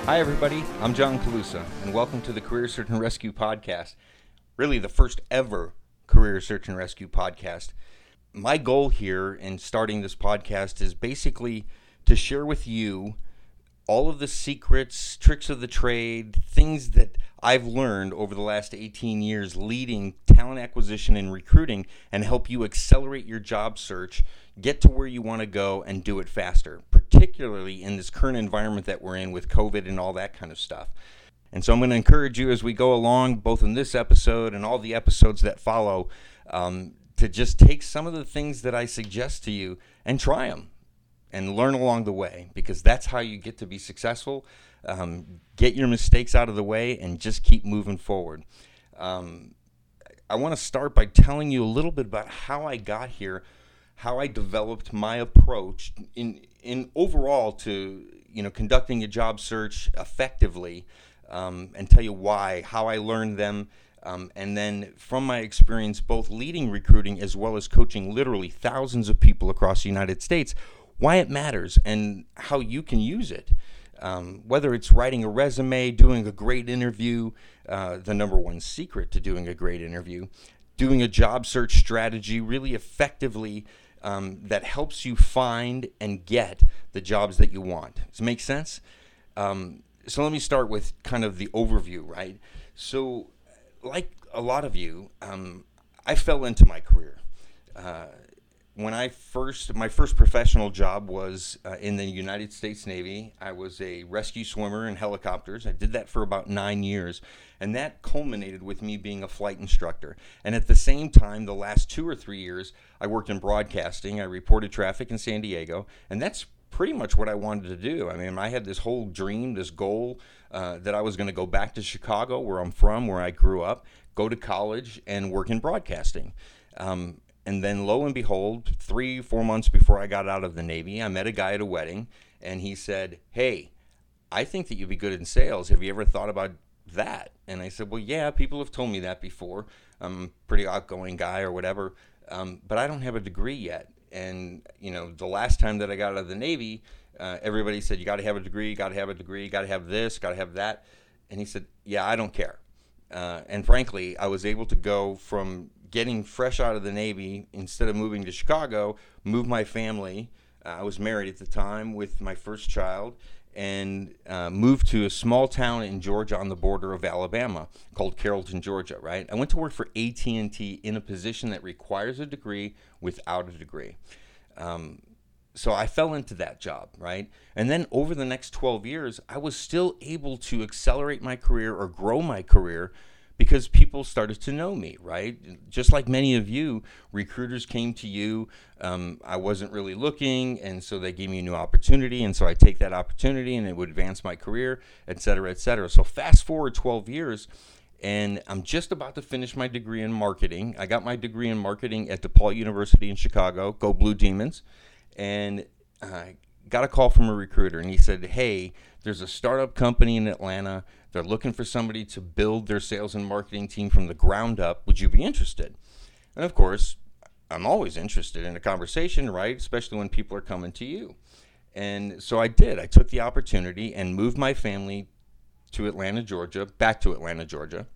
Hi, everybody. I'm John Calusa, and welcome to the Career Search and Rescue Podcast. Really, the first ever Career Search and Rescue Podcast. My goal here in starting this podcast is basically to share with you all of the secrets, tricks of the trade, things that I've learned over the last 18 years leading talent acquisition and recruiting, and help you accelerate your job search, get to where you want to go, and do it faster, particularly in this current environment that we're in with COVID and all that kind of stuff. And so I'm going to encourage you as we go along, both in this episode and all the episodes that follow, to just take some of the things that I suggest to you and try them and learn along the way, because that's how you get to be successful. Get your mistakes out of the way and just keep moving forward. I want to start by telling you a little bit about how I got here, how I developed my approach in overall to conducting a job search effectively, and tell you why, how I learned them, and then from my experience both leading recruiting as well as coaching literally thousands of people across the United States, why it matters and how you can use it. Whether it's writing a resume, doing a great interview, the number one secret to doing a great interview, doing a job search strategy really effectively that helps you find and get the jobs that you want. Does it make sense? So let me start with kind of the overview, right? So like a lot of you, I fell into my career. My first professional job was in the United States Navy. I was a rescue swimmer in helicopters. I did that for about 9 years, and that culminated with me being a flight instructor. And at the same time, the last 2 or 3 years, I worked in broadcasting. I reported traffic in San Diego, and that's pretty much what I wanted to do. I mean, I had this whole dream, this goal that I was going to go back to Chicago, where I'm from, where I grew up, go to college, and work in broadcasting. And then lo and behold, 3-4 months before I got out of the Navy, I met a guy at a wedding, and he said, "Hey, I think that you'd be good in sales. Have you ever thought about that?" And I said, "Well, yeah, people have told me that before. I'm a pretty outgoing guy or whatever, but I don't have a degree yet." And, the last time that I got out of the Navy, everybody said, "You got to have a degree, you got to have a degree, you got to have this, got to have that." And he said, "Yeah, I don't care." And frankly, I was able to go from getting fresh out of the Navy, instead of moving to Chicago, move my family. I was married at the time with my first child, and moved to a small town in Georgia on the border of Alabama called Carrollton, Georgia, right? I went to work for AT&T in a position that requires a degree without a degree. So I fell into that job, right? And then over the next 12 years, I was still able to accelerate my career or grow my career because people started to know me, right? Just like many of you, recruiters came to you. I wasn't really looking, and so they gave me a new opportunity, and so I take that opportunity, and it would advance my career, et cetera, et cetera. So fast forward 12 years, and I'm just about to finish my degree in marketing. I got my degree in marketing at DePaul University in Chicago, go Blue Demons, and I got a call from a recruiter, and he said, "Hey, there's a startup company in Atlanta. They're looking for somebody to build their sales and marketing team from the ground up. Would you be interested?" And of course, I'm always interested in a conversation, right? Especially when people are coming to you. And so I did. I took the opportunity and moved my family to Atlanta, Georgia, back to Atlanta, Georgia.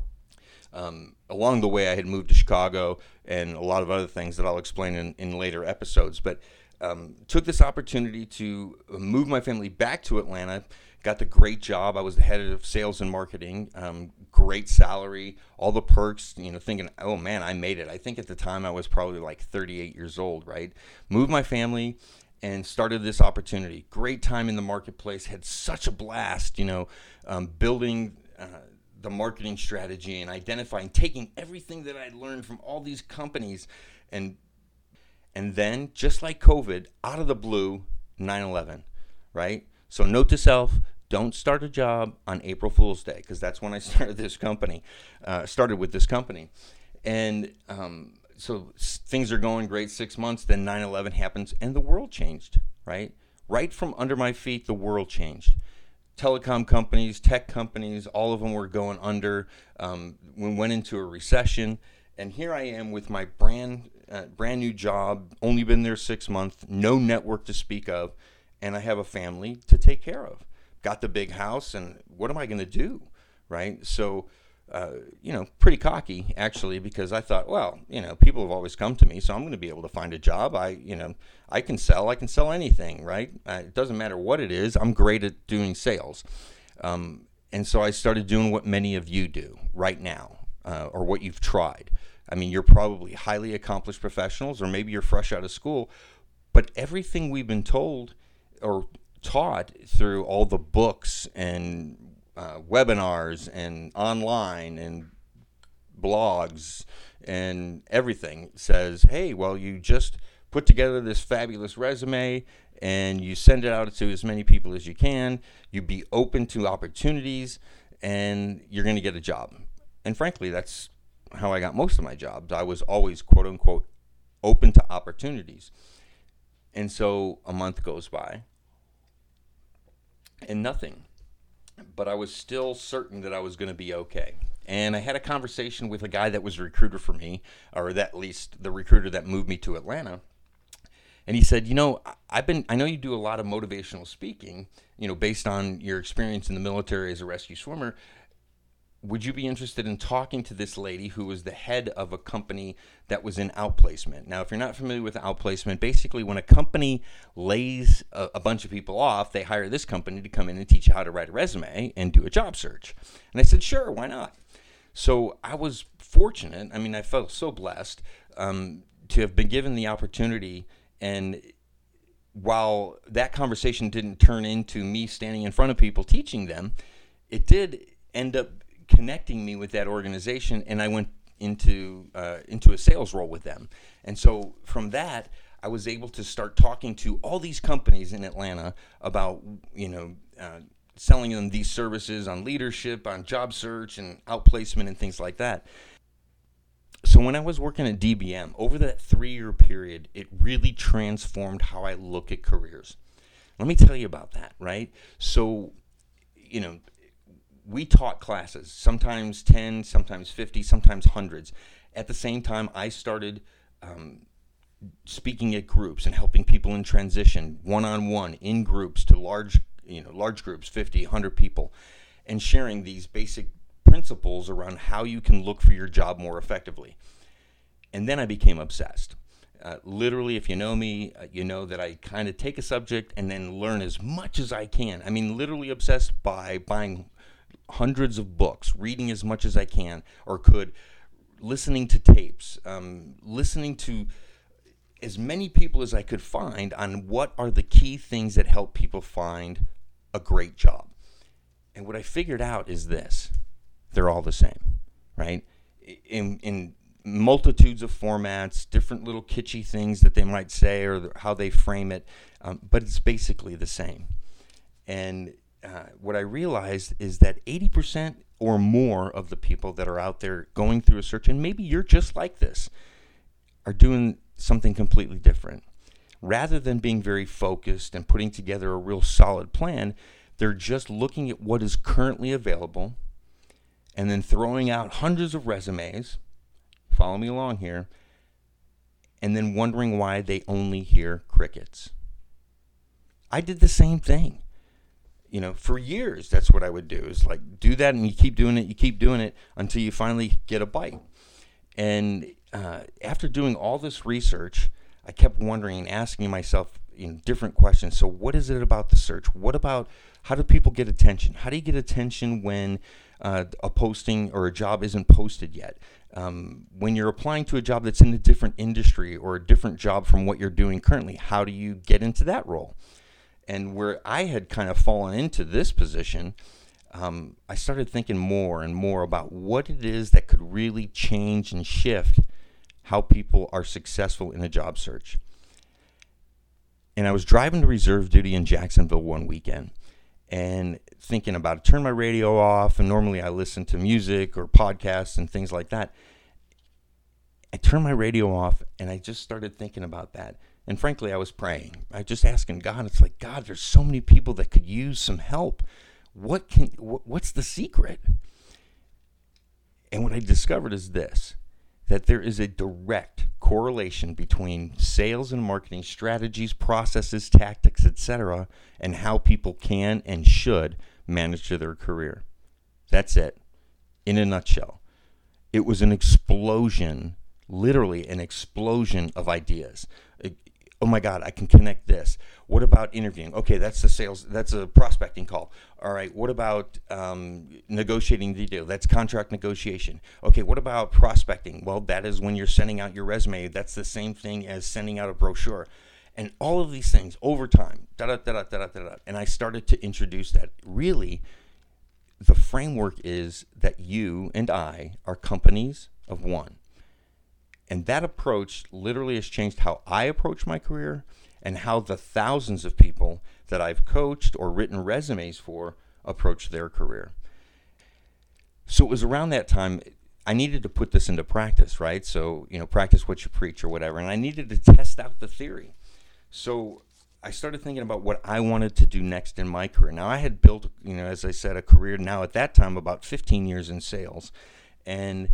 Along the way, I had moved to Chicago and a lot of other things that I'll explain in later episodes. But took this opportunity to move my family back to Atlanta, got the great job. I was the head of sales and marketing, great salary, all the perks, thinking, oh man, I made it. I think at the time I was probably like 38 years old, right? Moved my family and started this opportunity. Great time in the marketplace, had such a blast, building the marketing strategy and identifying, taking everything that I'd learned from all these companies, and then, just like COVID, out of the blue, 9/11, right? So note to self, don't start a job on April Fool's Day, because that's when I started this company, started with this company. And so things are going great 6 months, then 9/11 happens, and the world changed, right? Right from under my feet, the world changed. Telecom companies, tech companies, all of them were going under. We went into a recession, and here I am with my brand new job, only been there 6 months, no network to speak of, and I have a family to take care of. got the big house, and what am I going to do, right? So, pretty cocky actually, because I thought, well, people have always come to me, so I'm going to be able to find a job. I can sell anything, right? It doesn't matter what it is. I'm great at doing sales. And so I started doing what many of you do right now, or what you've tried. I mean, you're probably highly accomplished professionals, or maybe you're fresh out of school, but everything we've been told or taught through all the books and webinars and online and blogs and everything says, hey, well, you just put together this fabulous resume and you send it out to as many people as you can. You be open to opportunities and you're going to get a job. And frankly, that's how I got most of my jobs. I was always, quote unquote, open to opportunities. And so a month goes by and nothing. But I was still certain that I was going to be okay. And I had a conversation with a guy that was a recruiter for me, or at least the recruiter that moved me to Atlanta. And he said, I know you do a lot of motivational speaking, based on your experience in the military as a rescue swimmer. Would you be interested in talking to this lady who was the head of a company that was in outplacement? Now, if you're not familiar with outplacement, basically when a company lays a bunch of people off, they hire this company to come in and teach you how to write a resume and do a job search. And I said, sure, why not? So I was fortunate. I mean, I felt so blessed to have been given the opportunity. And while that conversation didn't turn into me standing in front of people teaching them, it did end up connecting me with that organization, and I went into a sales role with them. And so from that, I was able to start talking to all these companies in Atlanta about selling them these services on leadership, on job search, and outplacement, and things like that. So when I was working at DBM, over that 3-year period, it really transformed how I look at careers. Let me tell you about that, right? So, we taught classes, sometimes 10, sometimes 50, sometimes hundreds. At the same time, I started speaking at groups and helping people in transition, one-on-one, in groups to large groups, 50, 100 people, and sharing these basic principles around how you can look for your job more effectively. And then I became obsessed. Literally, if you know me, you know that I kind of take a subject and then learn as much as I can. I mean, literally obsessed by buying hundreds of books, reading as much as I can or could, listening to tapes, listening to as many people as I could find on what are the key things that help people find a great job. And what I figured out is this: they're all the same, right? In multitudes of formats, different little kitschy things that they might say or how they frame it, but it's basically the same. And what I realized is that 80% or more of the people that are out there going through a search, and maybe you're just like this, are doing something completely different. Rather than being very focused and putting together a real solid plan, they're just looking at what is currently available and then throwing out hundreds of resumes, follow me along here, and then wondering why they only hear crickets. I did the same thing. For years, that's what I would do, is like do that, and you keep doing it until you finally get a bite. And after doing all this research, I kept wondering and asking myself different questions. So what is it about the search? How do people get attention? How do you get attention when a posting or a job isn't posted yet? When you're applying to a job that's in a different industry or a different job from what you're doing currently, how do you get into that role? And where I had kind of fallen into this position, I started thinking more and more about what it is that could really change and shift how people are successful in a job search. And I was driving to reserve duty in Jacksonville one weekend and thinking about it, turn my radio off, and normally I listen to music or podcasts and things like that. I turned my radio off and I just started thinking about that. And frankly, I was praying. I just asking God, it's like, God, there's so many people that could use some help. What's the secret? And what I discovered is this, that there is a direct correlation between sales and marketing strategies, processes, tactics, etc., and how people can and should manage their career. That's it, in a nutshell. It was an explosion, literally an explosion of ideas. Oh my God, I can connect this. What about interviewing? Okay, that's a prospecting call. All right, what about negotiating the deal? That's contract negotiation. Okay, what about prospecting? Well, that is when you're sending out your resume. That's the same thing as sending out a brochure. And all of these things over time, and I started to introduce that. Really, the framework is that you and I are companies of one. And that approach literally has changed how I approach my career and how the thousands of people that I've coached or written resumes for approach their career. So it was around that time I needed to put this into practice, right? So, practice what you preach or whatever. And I needed to test out the theory. So I started thinking about what I wanted to do next in my career. Now, I had built, as I said, a career now at that time about 15 years in sales. And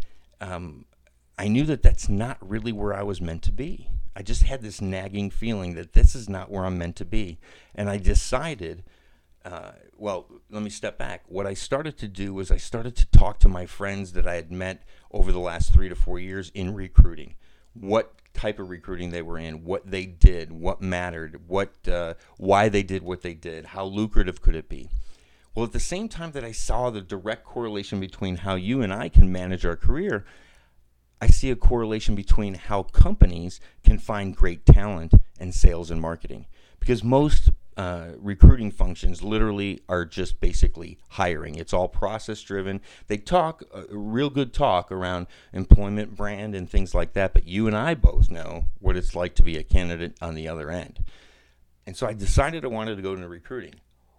I knew that that's not really where I was meant to be. I just had this nagging feeling that this is not where I'm meant to be. And I decided, let me step back. What I started to do was I started to talk to my friends that I had met over the last 3 to 4 years in recruiting. What type of recruiting they were in, what they did, what mattered, why they did what they did, how lucrative could it be. Well, at the same time that I saw the direct correlation between how you and I can manage our career, I see a correlation between how companies can find great talent and sales and marketing. Because most recruiting functions literally are just basically hiring. It's all process driven. They talk real good talk around employment brand and things like that, but you and I both know what it's like to be a candidate on the other end. And so I decided I wanted to go into recruiting.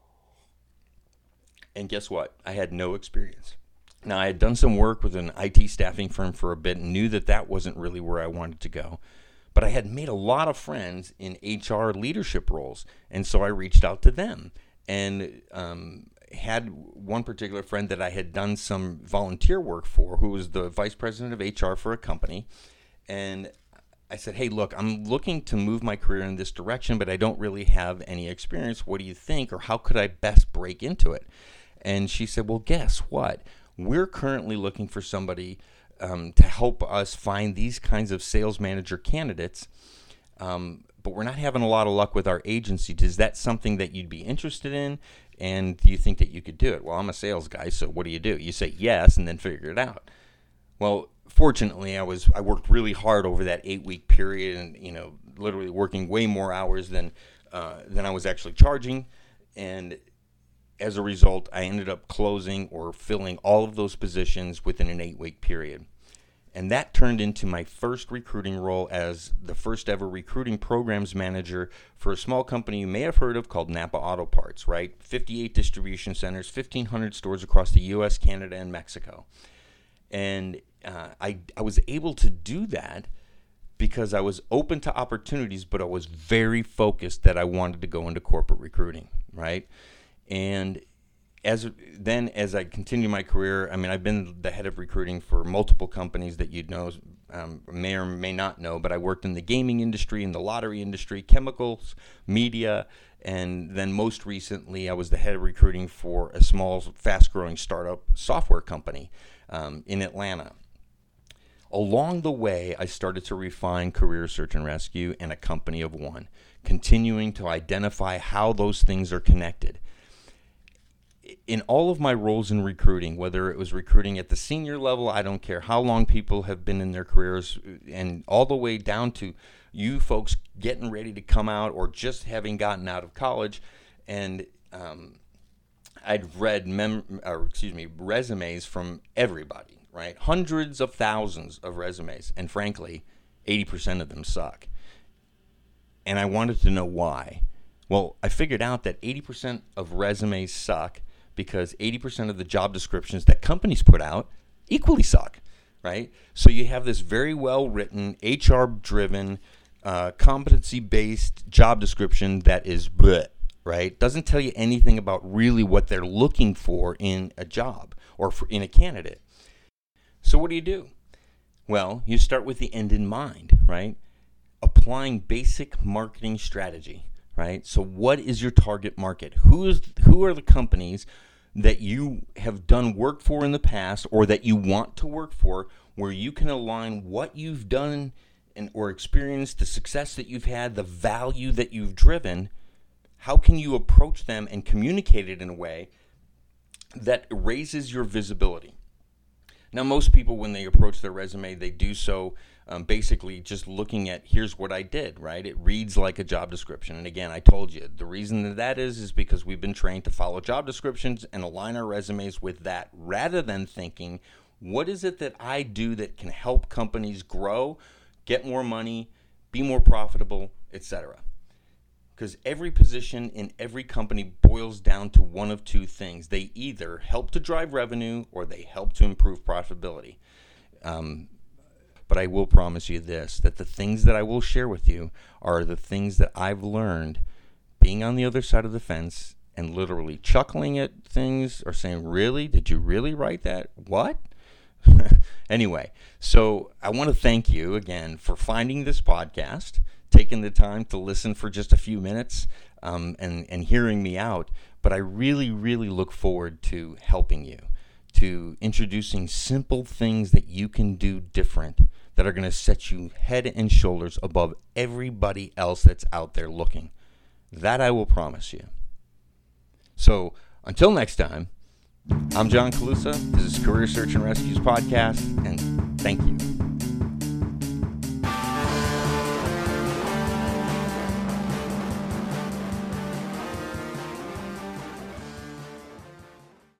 And guess what? I had no experience. Now, I had done some work with an IT staffing firm for a bit and knew that that wasn't really where I wanted to go. But I had made a lot of friends in HR leadership roles, and so I reached out to them and had one particular friend that I had done some volunteer work for who was the vice president of HR for a company. And I said, hey, look, I'm looking to move my career in this direction, but I don't really have any experience. What do you think, or how could I best break into it? And she said, well, guess what? We're currently looking for somebody to help us find these kinds of sales manager candidates, but we're not having a lot of luck with our agency. Is that something that you'd be interested in, and do you think that you could do it? Well, I'm a sales guy, so what do? You say yes and then figure it out. Well, fortunately, I worked really hard over that 8-week period, and literally working way more hours than I was actually charging, and as a result, I ended up closing or filling all of those positions within an 8-week period. And that turned into my first recruiting role as the first ever recruiting programs manager for a small company you may have heard of called Napa Auto Parts, right? 58 distribution centers, 1,500 stores across the U.S., Canada, and Mexico. And I was able to do that because I was open to opportunities, but I was very focused that I wanted to go into corporate recruiting, right? And as I continue my career, I've been the head of recruiting for multiple companies that you'd know, may or may not know, but I worked in the gaming industry, in the lottery industry, chemicals, media, and then most recently I was the head of recruiting for a small, fast-growing startup software company in Atlanta. Along the way, I started to refine Career Search and Rescue and a company of one, continuing to identify how those things are connected. In all of my roles in recruiting, whether it was recruiting at the senior level, I don't care how long people have been in their careers, and all the way down to you folks getting ready to come out or just having gotten out of college, and I'd read resumes from everybody, right? Hundreds of thousands of resumes, and frankly, 80% of them suck. And I wanted to know why. Well, I figured out that 80% of resumes suck because 80% of the job descriptions that companies put out equally suck, right? So you have this very well-written, HR-driven, competency-based job description that is bleh, right? Doesn't tell you anything about really what they're looking for in a job or in a candidate. So what do? Well, you start with the end in mind, right? Applying basic marketing strategy, right? So what is your target market? Who are the companies that you have done work for in the past or that you want to work for, where you can align what you've done or experienced, the success that you've had, the value that you've driven? How can you approach them and communicate it in a way that raises your visibility? Now, most people, when they approach their resume, they do so basically just looking at, here's what I did, right? It reads like a job description. And again, I told you, the reason that is because we've been trained to follow job descriptions and align our resumes with that, rather than thinking, what is it that I do that can help companies grow, get more money, be more profitable, etc.? Because every position in every company boils down to one of two things. They either help to drive revenue or they help to improve profitability. But I will promise you this, that the things that I will share with you are the things that I've learned being on the other side of the fence and literally chuckling at things or saying, really? Did you really write that? What? Anyway, so I want to thank you again for finding this podcast, taking the time to listen for just a few minutes and hearing me out. But I really, really look forward to helping you, to introducing simple things that you can do different that are going to set you head and shoulders above everybody else that's out there looking. That I will promise you. So until next time, I'm John Calusa. This is Career Search and Rescues Podcast, and thank you.